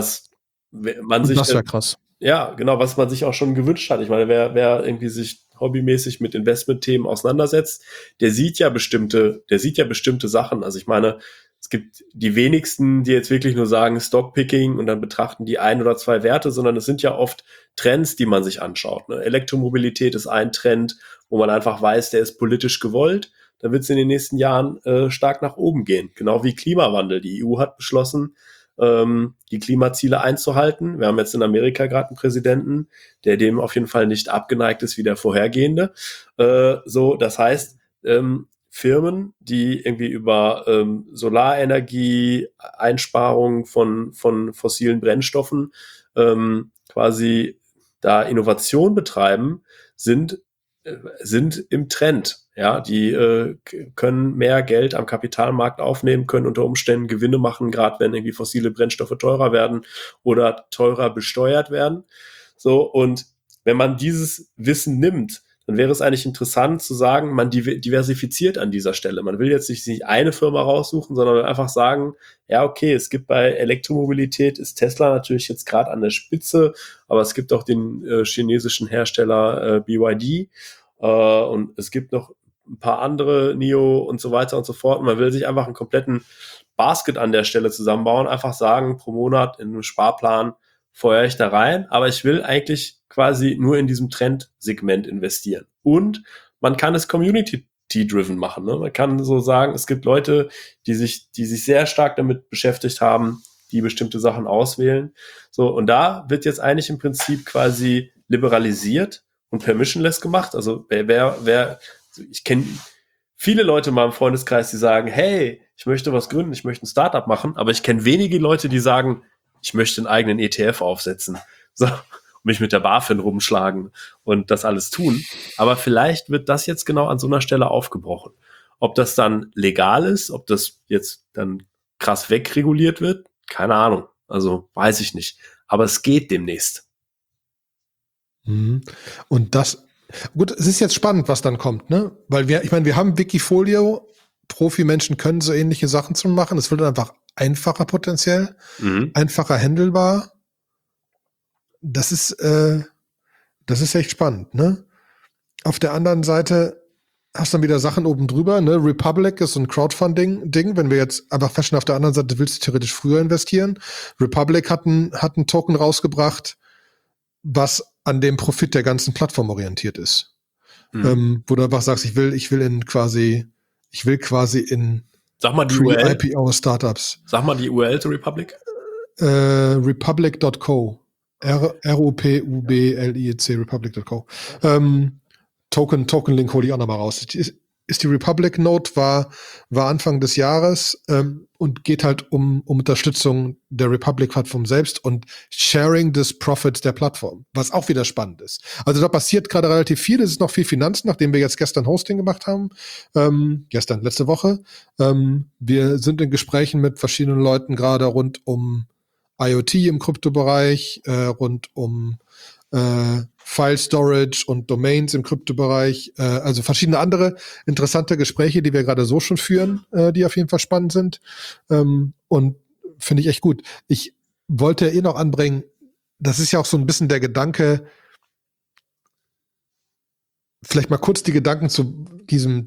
man sich... Das wäre krass. Ja, genau, was man sich auch schon gewünscht hat. Ich meine, wer irgendwie sich hobbymäßig mit Investmentthemen auseinandersetzt, der sieht ja bestimmte Sachen. Also ich meine, es gibt die wenigsten, die jetzt wirklich nur sagen Stockpicking und dann betrachten die 1 oder 2 Werte, sondern es sind ja oft Trends, die man sich anschaut. Ne? Elektromobilität ist ein Trend, wo man einfach weiß, der ist politisch gewollt. Da wird es in den nächsten Jahren stark nach oben gehen. Genau wie Klimawandel. Die EU hat beschlossen, die Klimaziele einzuhalten. Wir haben jetzt in Amerika gerade einen Präsidenten, der dem auf jeden Fall nicht abgeneigt ist wie der vorhergehende. Das heißt, Firmen, die irgendwie über Solarenergie, Einsparung von fossilen Brennstoffen quasi da Innovation betreiben, sind im Trend. Ja, die können mehr Geld am Kapitalmarkt aufnehmen, können unter Umständen Gewinne machen, gerade wenn irgendwie fossile Brennstoffe teurer werden oder teurer besteuert werden. So, und wenn man dieses Wissen nimmt, dann wäre es eigentlich interessant zu sagen, man diversifiziert an dieser Stelle. Man will jetzt nicht eine Firma raussuchen, sondern einfach sagen, ja, okay, es gibt bei Elektromobilität, ist Tesla natürlich jetzt gerade an der Spitze, aber es gibt auch den chinesischen Hersteller BYD und es gibt noch ein paar andere, NIO und so weiter und so fort. Und man will sich einfach einen kompletten Basket an der Stelle zusammenbauen, einfach sagen, pro Monat in einem Sparplan feuere ich da rein, aber ich will eigentlich quasi nur in diesem Trendsegment investieren. Und man kann es Community-driven machen. Ne? Man kann so sagen, es gibt Leute, die sich sehr stark damit beschäftigt haben, die bestimmte Sachen auswählen. So, und da wird jetzt eigentlich im Prinzip quasi liberalisiert und permissionless gemacht. Also ich kenne viele Leute in meinem Freundeskreis, die sagen, hey, ich möchte was gründen, ich möchte ein Startup machen, aber ich kenne wenige Leute, die sagen, ich möchte einen eigenen ETF aufsetzen, so, und mich mit der BaFin rumschlagen und das alles tun. Aber vielleicht wird das jetzt genau an so einer Stelle aufgebrochen. Ob das dann legal ist, ob das jetzt dann krass wegreguliert wird, keine Ahnung. Also weiß ich nicht. Aber es geht demnächst. Und gut, es ist jetzt spannend, was dann kommt, ne? Weil wir haben Wikifolio, Profi-Menschen können so ähnliche Sachen zu machen. Es wird einfach einfacher potenziell, einfacher handelbar. Das ist echt spannend, ne? Auf der anderen Seite hast du dann wieder Sachen oben drüber, ne? Republic ist so ein Crowdfunding-Ding. Wenn wir jetzt einfach feststellen, auf der anderen Seite willst du theoretisch früher investieren. Republic hat einen Token rausgebracht, was an dem Profit der ganzen Plattform orientiert ist. Wo du einfach sagst, ich will quasi in Sag mal die URL. Pre-IPO-Startups. Sag mal die URL zu Republic. Republic.co. RUPUBLIC, Republic.co. Token-Link hole ich auch nochmal raus. Ist die Republic Note, war Anfang des Jahres und geht halt um Unterstützung der Republic-Plattform selbst und Sharing des Profits der Plattform, was auch wieder spannend ist. Also da passiert gerade relativ viel. Es ist noch viel Finanzen, nachdem wir jetzt gestern Hosting gemacht haben. Letzte Woche. Wir sind in Gesprächen mit verschiedenen Leuten gerade rund um IoT im Kryptobereich, rund um File Storage und Domains im Kryptobereich, also verschiedene andere interessante Gespräche, die wir gerade so schon führen, die auf jeden Fall spannend sind, und finde ich echt gut. Ich wollte noch anbringen, das ist ja auch so ein bisschen der Gedanke, vielleicht mal kurz die Gedanken zu diesem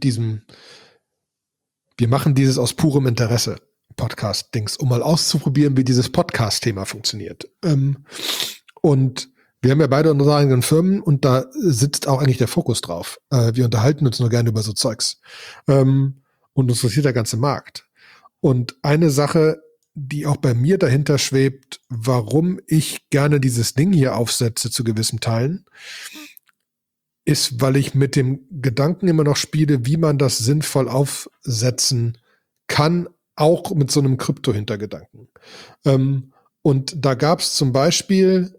wir machen dieses aus purem Interesse Podcast-Dings, um mal auszuprobieren, wie dieses Podcast-Thema funktioniert. Und wir haben ja beide unsere eigenen Firmen und da sitzt auch eigentlich der Fokus drauf. Wir unterhalten uns nur gerne über so Zeugs. Und uns interessiert der ganze Markt. Und eine Sache, die auch bei mir dahinter schwebt, warum ich gerne dieses Ding hier aufsetze zu gewissen Teilen, ist, weil ich mit dem Gedanken immer noch spiele, wie man das sinnvoll aufsetzen kann, auch mit so einem Krypto-Hintergedanken. Und da gab es zum Beispiel,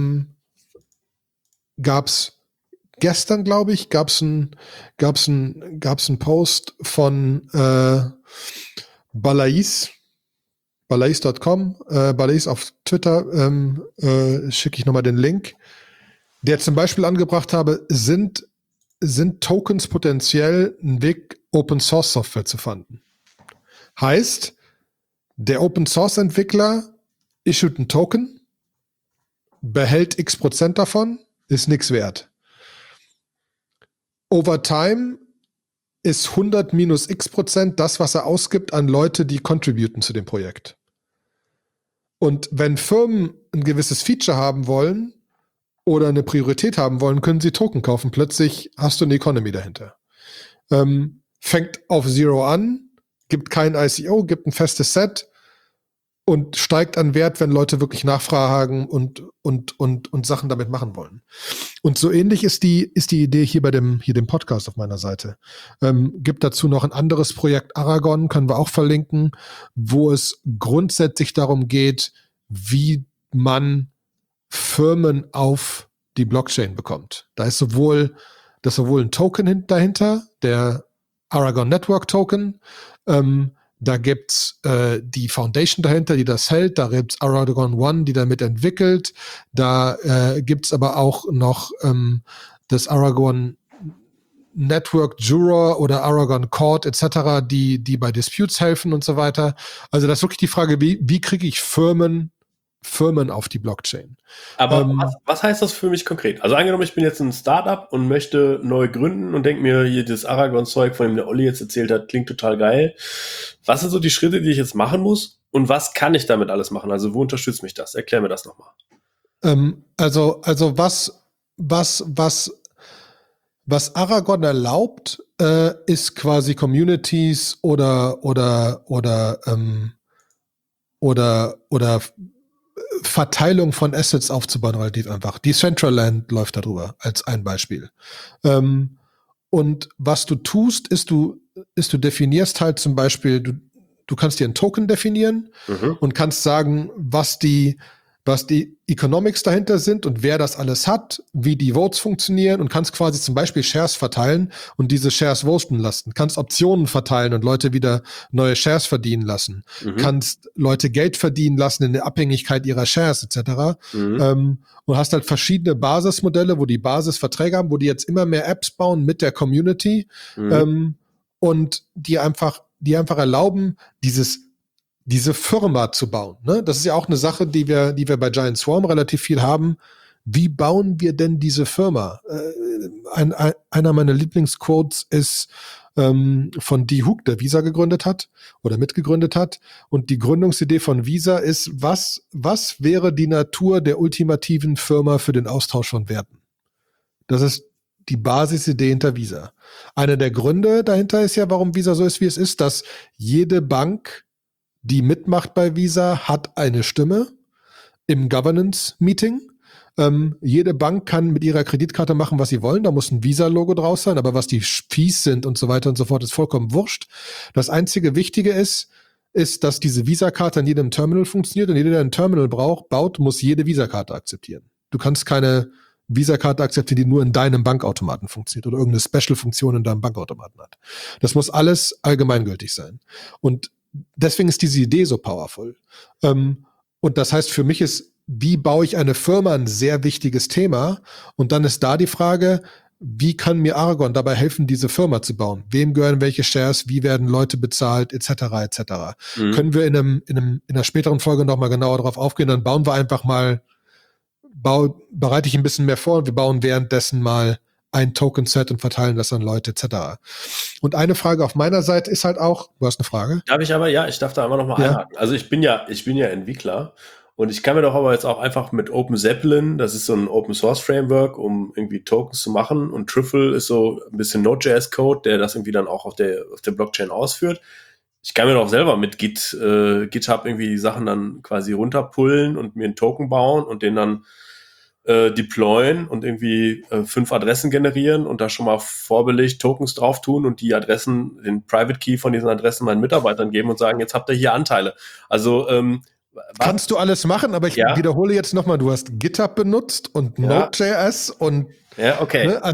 gestern, glaube ich, gab's ein Post von Balais.com, Balais auf Twitter, schicke ich nochmal den Link, der zum Beispiel angebracht habe, sind Tokens potenziell ein Weg, Open-Source-Software zu fanden. Heißt, der Open-Source-Entwickler issued einen Token, behält x% davon, ist nichts wert. Over time ist 100 minus x% das, was er ausgibt an Leute, die contributen zu dem Projekt. Und wenn Firmen ein gewisses Feature haben wollen oder eine Priorität haben wollen, können sie Token kaufen. Plötzlich hast du eine Economy dahinter. Fängt auf Zero an, gibt kein ICO, gibt ein festes Set und steigt an Wert, wenn Leute wirklich nachfragen und Sachen damit machen wollen. Und so ähnlich ist die Idee hier bei dem Podcast auf meiner Seite. Gibt dazu noch ein anderes Projekt, Aragon, können wir auch verlinken, wo es grundsätzlich darum geht, wie man Firmen auf die Blockchain bekommt. Da ist sowohl ein Token dahinter, der Aragon Network Token, da gibt's die Foundation dahinter, die das hält. Da gibt's Aragon One, die damit entwickelt. Da gibt's aber auch noch das Aragon Network Juror oder Aragon Court etc., die bei Disputes helfen und so weiter. Also das ist wirklich die Frage, wie kriege ich Firmen auf die Blockchain. Aber was heißt das für mich konkret? Also angenommen, ich bin jetzt ein Startup und möchte neu gründen und denke mir, hier das Aragon-Zeug, von dem der Olli jetzt erzählt hat, klingt total geil. Was sind so die Schritte, die ich jetzt machen muss? Und was kann ich damit alles machen? Also wo unterstützt mich das? Erklär mir das nochmal. Also was Aragon erlaubt, ist quasi Communities oder Verteilung von Assets aufzubauen, relativ einfach. Decentraland läuft darüber, als ein Beispiel. Und was du tust, ist du definierst halt zum Beispiel, du kannst dir einen Token definieren und kannst sagen, was die Economics dahinter sind und wer das alles hat, wie die Votes funktionieren und kannst quasi zum Beispiel Shares verteilen und diese Shares voten lassen. Kannst Optionen verteilen und Leute wieder neue Shares verdienen lassen. Kannst Leute Geld verdienen lassen in der Abhängigkeit ihrer Shares etc. Und hast halt verschiedene Basismodelle, wo die Basisverträge haben, wo die jetzt immer mehr Apps bauen mit der Community und die einfach erlauben, diese Firma zu bauen. Ne? Das ist ja auch eine Sache, die wir bei Giant Swarm relativ viel haben. Wie bauen wir denn diese Firma? Einer meiner Lieblingsquotes ist von Dee Hook, der Visa gegründet hat oder mitgegründet hat. Und die Gründungsidee von Visa ist, was wäre die Natur der ultimativen Firma für den Austausch von Werten? Das ist die Basisidee hinter Visa. Einer der Gründe dahinter ist ja, warum Visa so ist, wie es ist, dass jede Bank, die mitmacht bei Visa, hat eine Stimme im Governance-Meeting. Jede Bank kann mit ihrer Kreditkarte machen, was sie wollen. Da muss ein Visa-Logo draus sein, aber was die Fees sind und so weiter und so fort, ist vollkommen wurscht. Das einzige Wichtige ist, dass diese Visa-Karte an jedem Terminal funktioniert und jeder, der ein Terminal baut, muss jede Visa-Karte akzeptieren. Du kannst keine Visa-Karte akzeptieren, die nur in deinem Bankautomaten funktioniert oder irgendeine Special-Funktion in deinem Bankautomaten hat. Das muss alles allgemeingültig sein. Und deswegen ist diese Idee so powerful. Und das heißt, für mich ist, wie baue ich eine Firma, ein sehr wichtiges Thema. Und dann ist da die Frage, wie kann mir Aragon dabei helfen, diese Firma zu bauen? Wem gehören welche Shares? Wie werden Leute bezahlt? Etc. etc. Können wir in einer späteren Folge nochmal genauer drauf aufgehen? Dann bauen wir einfach mal, bereite ich ein bisschen mehr vor und wir bauen währenddessen mal ein Token-Set und verteilen das an Leute etc. Und eine Frage auf meiner Seite ist halt auch, du hast eine Frage? Ich darf da aber noch mal einhaken. Also ich bin ja Entwickler und ich kann mir doch aber jetzt auch einfach mit Open Zeppelin, das ist so ein Open Source Framework, um irgendwie Tokens zu machen, und Trifle ist so ein bisschen Node.js Code, der das irgendwie dann auch auf der Blockchain ausführt. Ich kann mir doch selber mit GitHub irgendwie die Sachen dann quasi runterpullen und mir einen Token bauen und den dann deployen und irgendwie 5 Adressen generieren und da schon mal vorbelegt Tokens drauf tun und die Adressen, den Private Key von diesen Adressen meinen Mitarbeitern geben und sagen, jetzt habt ihr hier Anteile. Also kannst du alles machen, aber ich wiederhole jetzt nochmal, du hast GitHub benutzt und Node.js und okay. Ne,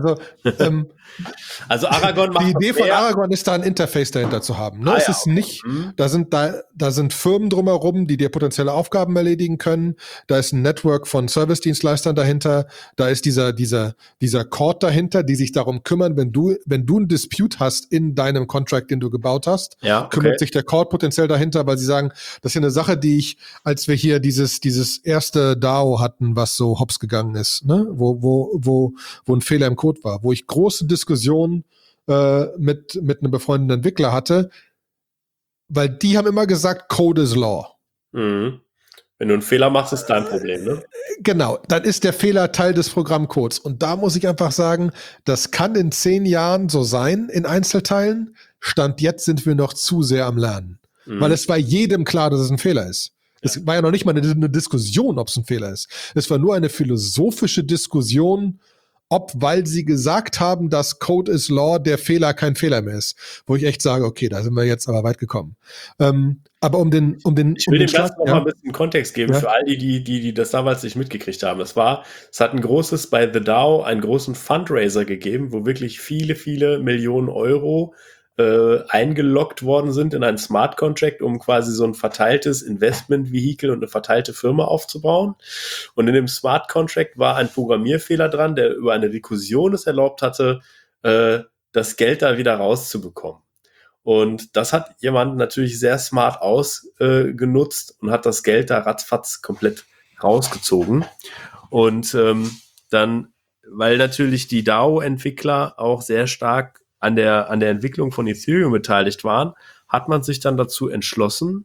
also Aragon macht die Idee von Aragon ist, da ein Interface dahinter zu haben. Ne? Es ist nicht, da sind Firmen drumherum, die dir potenzielle Aufgaben erledigen können. Da ist ein Network von Service-Dienstleistern dahinter. Da ist dieser Court dahinter, die sich darum kümmern, wenn du ein Dispute hast in deinem Contract, den du gebaut hast, kümmert sich der Court potenziell dahinter, weil sie sagen, das ist ja eine Sache, die ich, als wir hier dieses erste DAO hatten, was so hops gegangen ist, ne? Wo ein Fehler im Code war, wo ich große Diskussionen mit einem befreundeten Entwickler hatte, weil die haben immer gesagt, Code is Law. Mhm. Wenn du einen Fehler machst, ist dein Problem, ne? Genau, dann ist der Fehler Teil des Programmcodes. Und da muss ich einfach sagen, das kann in 10 Jahren so sein, in Einzelteilen. Stand jetzt sind wir noch zu sehr am Lernen. Weil es war jedem klar, dass es ein Fehler ist. Es war ja noch nicht mal eine Diskussion, ob es ein Fehler ist. Es war nur eine philosophische Diskussion, weil sie gesagt haben, dass Code is Law der Fehler kein Fehler mehr ist. Wo ich echt sage, okay, da sind wir jetzt aber weit gekommen. Aber ich will dem Ganzen noch mal ein bisschen Kontext geben für all die das damals nicht mitgekriegt haben. Es hat bei The DAO einen großen Fundraiser gegeben, wo wirklich viele, viele Millionen Euro eingeloggt worden sind in einen Smart Contract, um quasi so ein verteiltes Investment-Vehikel und eine verteilte Firma aufzubauen. Und in dem Smart Contract war ein Programmierfehler dran, der über eine Rekursion es erlaubt hatte, das Geld da wieder rauszubekommen. Und das hat jemand natürlich sehr smart ausgenutzt und hat das Geld da ratzfatz komplett rausgezogen. Und dann, weil natürlich die DAO-Entwickler auch sehr stark an der Entwicklung von Ethereum beteiligt waren, hat man sich dann dazu entschlossen,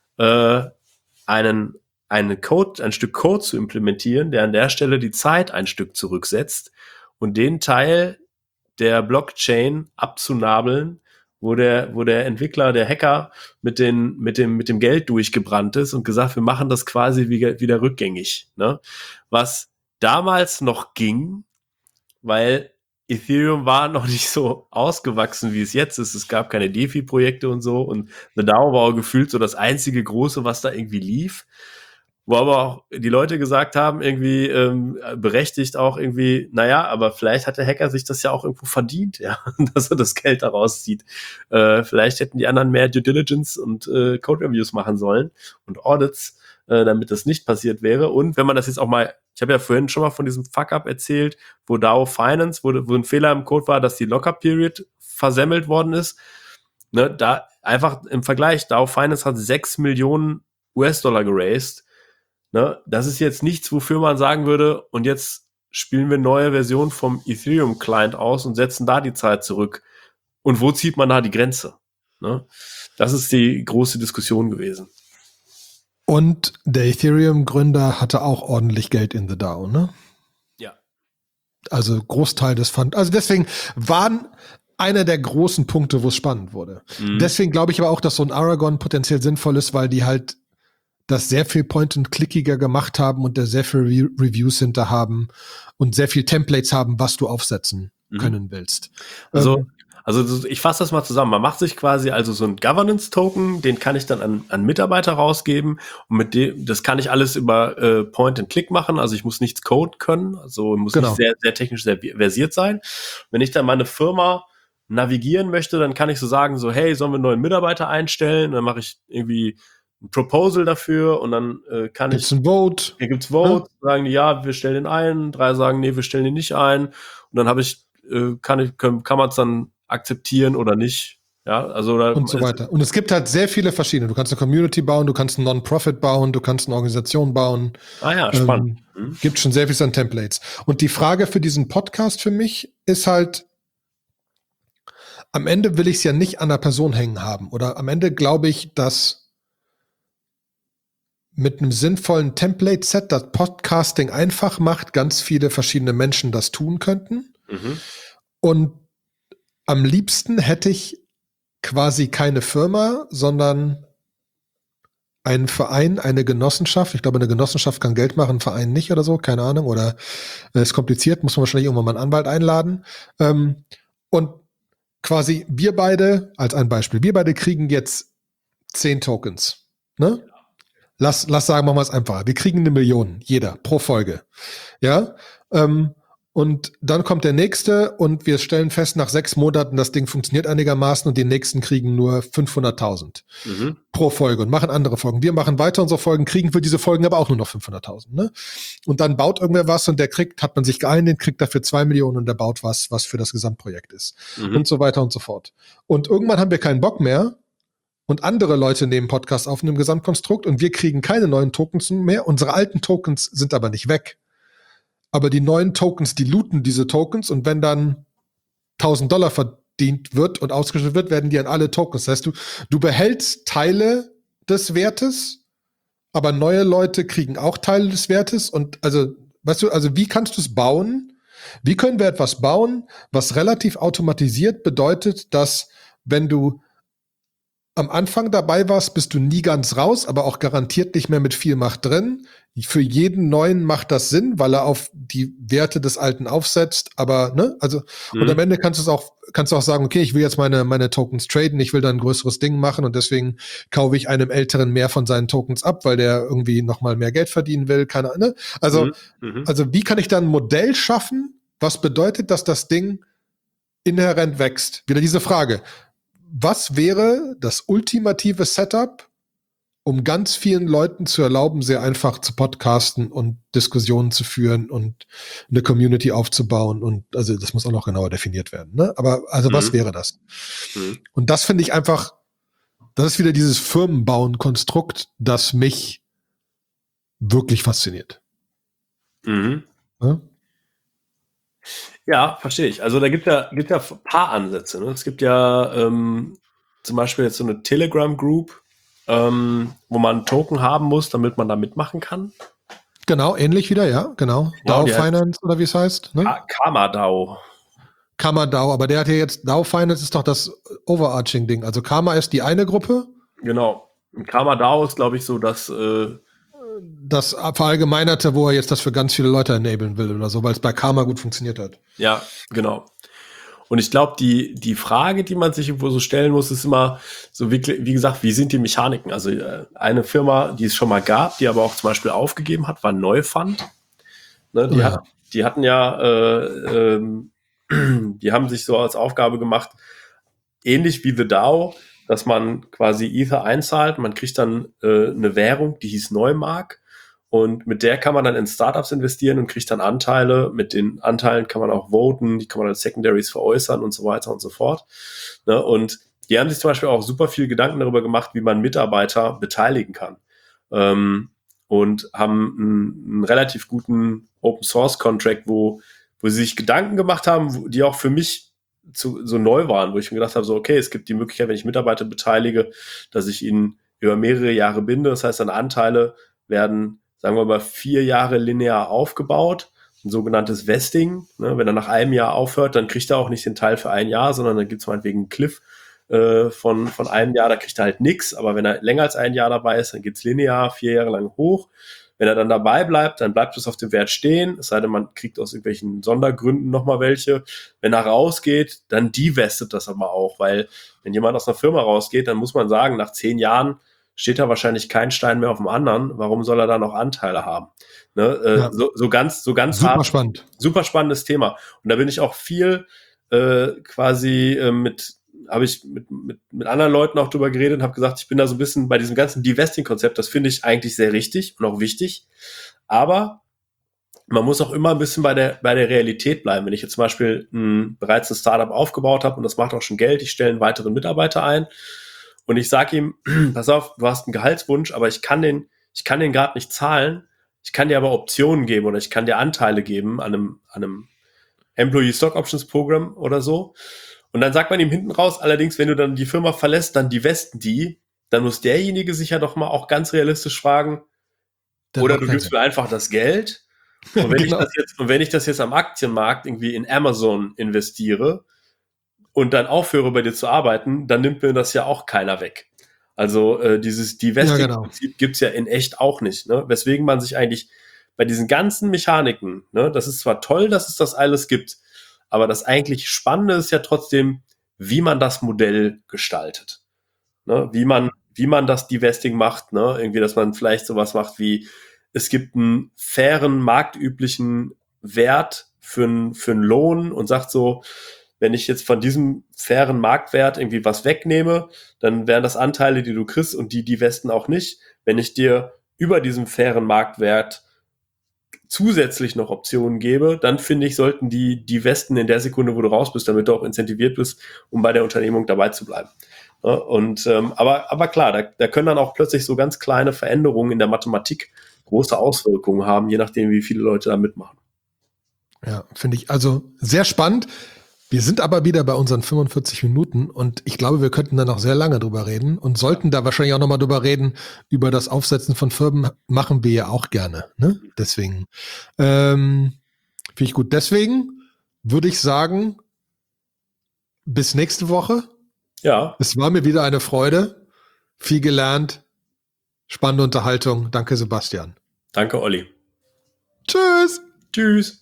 ein Stück Code zu implementieren, der an der Stelle die Zeit ein Stück zurücksetzt und den Teil der Blockchain abzunabeln, wo der Entwickler, der Hacker mit dem Geld durchgebrannt ist und gesagt, wir machen das quasi wieder rückgängig, ne? Was damals noch ging, weil Ethereum war noch nicht so ausgewachsen, wie es jetzt ist. Es gab keine DeFi-Projekte und so. Und The DAO war auch gefühlt so das einzige Große, was da irgendwie lief. Wo aber auch die Leute gesagt haben, irgendwie berechtigt auch irgendwie, naja, aber vielleicht hat der Hacker sich das ja auch irgendwo verdient, ja, dass er das Geld da rauszieht. Vielleicht hätten die anderen mehr Due Diligence und Code-Reviews machen sollen und Audits, damit das nicht passiert wäre. Und wenn man das jetzt auch mal, ich habe ja vorhin schon mal von diesem Fuck-Up erzählt, wo DAO Finance, wo ein Fehler im Code war, dass die Locker-Period versemmelt worden ist. Ne, da einfach im Vergleich, DAO Finance hat 6 Millionen US-Dollar geraced. Ne, das ist jetzt nichts, wofür man sagen würde, und jetzt spielen wir neue Version vom Ethereum-Client aus und setzen da die Zeit zurück. und wo zieht man da die Grenze? Ne? Das ist die große Diskussion gewesen. Und der Ethereum-Gründer hatte auch ordentlich Geld in the DAO, ne? Ja. Also Großteil des Fund. Also deswegen waren einer der großen Punkte, wo es spannend wurde. Deswegen glaube ich aber auch, dass so ein Aragon potenziell sinnvoll ist, weil die halt das sehr viel Point-and-Clickiger gemacht haben und da sehr viel Reviews hinter haben und sehr viel Templates haben, was du aufsetzen können willst. Also ich fasse das mal zusammen. Man macht sich quasi also so ein Governance-Token, den kann ich dann an Mitarbeiter rausgeben und mit dem, das kann ich alles über Point-and-Click machen. Also ich muss nichts Code können, also muss nicht sehr, sehr technisch sehr versiert sein. Wenn ich dann meine Firma navigieren möchte, dann kann ich so sagen, so hey, sollen wir einen neuen Mitarbeiter einstellen? Dann mache ich irgendwie ein Proposal dafür und dann kann gibt's ein Vote. Hier gibt's Vote, sagen die, ja, wir stellen den ein, 3 sagen, nee, wir stellen den nicht ein. Und dann habe ich, kann man es dann akzeptieren oder nicht. Ja, also und so weiter. Und es gibt halt sehr viele verschiedene. Du kannst eine Community bauen, du kannst einen Non-Profit bauen, du kannst eine Organisation bauen. Ah ja, spannend. Gibt schon sehr viel an Templates. Und die Frage für diesen Podcast für mich ist halt, am Ende will ich es ja nicht an einer Person hängen haben. Oder am Ende glaube ich, dass mit einem sinnvollen Template-Set, das Podcasting einfach macht, ganz viele verschiedene Menschen das tun könnten. Und am liebsten hätte ich quasi keine Firma, sondern einen Verein, eine Genossenschaft. Ich glaube, eine Genossenschaft kann Geld machen, ein Verein nicht oder so, keine Ahnung. Oder ist kompliziert, muss man wahrscheinlich irgendwann mal einen Anwalt einladen. Und quasi wir beide, als ein Beispiel, wir beide kriegen jetzt 10 Tokens. Ne? Lass sagen, machen wir es einfach. Wir kriegen 1 Million, jeder, pro Folge. Ja, und dann kommt der nächste und wir stellen fest, nach 6 Monaten, das Ding funktioniert einigermaßen und die nächsten kriegen nur 500.000 pro Folge und machen andere Folgen. Wir machen weiter unsere Folgen, kriegen für diese Folgen aber auch nur noch 500.000. Ne? Und dann baut irgendwer was und der hat man sich geeinigt, kriegt dafür 2 Millionen und der baut was für das Gesamtprojekt ist. Und so weiter und so fort. Und irgendwann haben wir keinen Bock mehr und andere Leute nehmen Podcasts auf in dem Gesamtkonstrukt und wir kriegen keine neuen Tokens mehr. Unsere alten Tokens sind aber nicht weg. Aber die neuen Tokens, die looten diese Tokens und wenn dann $1.000 verdient wird und ausgeschüttet wird, werden die an alle Tokens. Das heißt, du behältst Teile des Wertes, aber neue Leute kriegen auch Teile des Wertes und also, weißt du, also wie kannst du es bauen? Wie können wir etwas bauen, was relativ automatisiert bedeutet, dass wenn du am Anfang dabei warst, bist du nie ganz raus, aber auch garantiert nicht mehr mit viel Macht drin. Für jeden Neuen macht das Sinn, weil er auf die Werte des Alten aufsetzt, aber, ne, also, und am Ende kannst du auch sagen, okay, ich will jetzt meine Tokens traden, ich will da ein größeres Ding machen und deswegen kaufe ich einem Älteren mehr von seinen Tokens ab, weil der irgendwie nochmal mehr Geld verdienen will, keine Ahnung, ne? Also wie kann ich da ein Modell schaffen, was bedeutet, dass das Ding inhärent wächst? Wieder diese Frage. Was wäre das ultimative Setup, um ganz vielen Leuten zu erlauben, sehr einfach zu podcasten und Diskussionen zu führen und eine Community aufzubauen? Und also das muss auch noch genauer definiert werden. Ne? Aber also was wäre das? Und das finde ich einfach, das ist wieder dieses Firmenbauen-Konstrukt, das mich wirklich fasziniert. Ja? Ja, verstehe ich. Also da gibt ja ein paar Ansätze. Ne? Es gibt ja zum Beispiel jetzt so eine Telegram-Group, wo man einen Token haben muss, damit man da mitmachen kann. Genau, ähnlich wieder, ja, genau. DAO Finance oder wie es heißt. Ne? Karma-DAO. Karma-DAO, aber der hat ja jetzt, DAO Finance ist doch das Overarching-Ding. Also Karma ist die eine Gruppe. Genau. Karma-DAO ist, glaube ich, so das Verallgemeinerte, wo er jetzt das für ganz viele Leute enablen will oder so, weil es bei Karma gut funktioniert hat. Ja, genau. Und ich glaube, die Frage, die man sich irgendwo so stellen muss, ist immer so, wie gesagt, wie sind die Mechaniken? Also eine Firma, die es schon mal gab, die aber auch zum Beispiel aufgegeben hat, war Neufund. Ne, die hatten ja, die haben sich so als Aufgabe gemacht, ähnlich wie The DAO, dass man quasi Ether einzahlt, man kriegt dann eine Währung, die hieß Neumark. Und mit der kann man dann in Startups investieren und kriegt dann Anteile. Mit den Anteilen kann man auch voten, die kann man als Secondaries veräußern und so weiter und so fort. Ne? Und die haben sich zum Beispiel auch super viel Gedanken darüber gemacht, wie man Mitarbeiter beteiligen kann. Und haben einen relativ guten Open-Source-Contract, wo sie sich Gedanken gemacht haben, die auch für mich so neu waren, wo ich mir gedacht habe, so okay, es gibt die Möglichkeit, wenn ich Mitarbeiter beteilige, dass ich ihnen über mehrere Jahre binde. Das heißt, dann Anteile werden, sagen wir mal, 4 Jahre linear aufgebaut, ein sogenanntes Vesting. Ne? Wenn er nach einem Jahr aufhört, dann kriegt er auch nicht den Teil für ein Jahr, sondern dann gibt es meinetwegen einen Cliff von einem Jahr, da kriegt er halt nichts. Aber wenn er länger als ein Jahr dabei ist, dann geht's linear 4 Jahre lang hoch. Wenn er dann dabei bleibt, dann bleibt es auf dem Wert stehen, es sei denn, man kriegt aus irgendwelchen Sondergründen nochmal welche. Wenn er rausgeht, dann divestet das aber auch, weil wenn jemand aus einer Firma rausgeht, dann muss man sagen, nach 10 Jahren steht da wahrscheinlich kein Stein mehr auf dem anderen. Warum soll er da noch Anteile haben? Ne? Ja. So ganz Super hart, spannend. super spannendes Thema. Und da bin ich auch viel habe ich mit anderen Leuten auch drüber geredet und habe gesagt, ich bin da so ein bisschen bei diesem ganzen Divesting-Konzept, das finde ich eigentlich sehr richtig und auch wichtig. Aber man muss auch immer ein bisschen bei der Realität bleiben. Wenn ich jetzt zum Beispiel bereits ein Startup aufgebaut habe und das macht auch schon Geld, ich stelle einen weiteren Mitarbeiter ein und ich sage ihm, pass auf, du hast einen Gehaltswunsch, aber ich kann den gerade nicht zahlen, ich kann dir aber Optionen geben oder ich kann dir Anteile geben an einem Employee Stock Options Program oder so. Und dann sagt man ihm hinten raus, allerdings, wenn du dann die Firma verlässt, dann divesten die, dann muss derjenige sich ja doch mal auch ganz realistisch fragen, oder du gibst mir einfach das Geld. Und wenn Genau. wenn ich das jetzt am Aktienmarkt irgendwie in Amazon investiere und dann aufhöre bei dir zu arbeiten, dann nimmt mir das ja auch keiner weg. Also dieses Divesting-Prinzip gibt's ja in echt auch nicht, ne? Weswegen man sich eigentlich bei diesen ganzen Mechaniken, ne, das ist zwar toll, dass es das alles gibt, aber das eigentlich Spannende ist ja trotzdem, wie man das Modell gestaltet. Ne? Wie man das Divesting macht, ne? Irgendwie, dass man vielleicht sowas macht wie, es gibt einen fairen, marktüblichen Wert für einen Lohn und sagt so, wenn ich jetzt von diesem fairen Marktwert irgendwie was wegnehme, dann wären das Anteile, die du kriegst und die divesten auch nicht. Wenn ich dir über diesem fairen Marktwert zusätzlich noch Optionen gebe, dann finde ich, sollten die Westen in der Sekunde, wo du raus bist, damit du auch incentiviert bist, um bei der Unternehmung dabei zu bleiben. Ja, und aber klar, da können dann auch plötzlich so ganz kleine Veränderungen in der Mathematik große Auswirkungen haben, je nachdem, wie viele Leute da mitmachen. Ja, finde ich also sehr spannend. Wir sind aber wieder bei unseren 45 Minuten und ich glaube, wir könnten da noch sehr lange drüber reden und sollten da wahrscheinlich auch nochmal drüber reden. Über das Aufsetzen von Firmen machen wir ja auch gerne. Ne? Deswegen finde ich gut. Deswegen würde ich sagen, bis nächste Woche. Ja. Es war mir wieder eine Freude. Viel gelernt. Spannende Unterhaltung. Danke, Sebastian. Danke, Olli. Tschüss. Tschüss.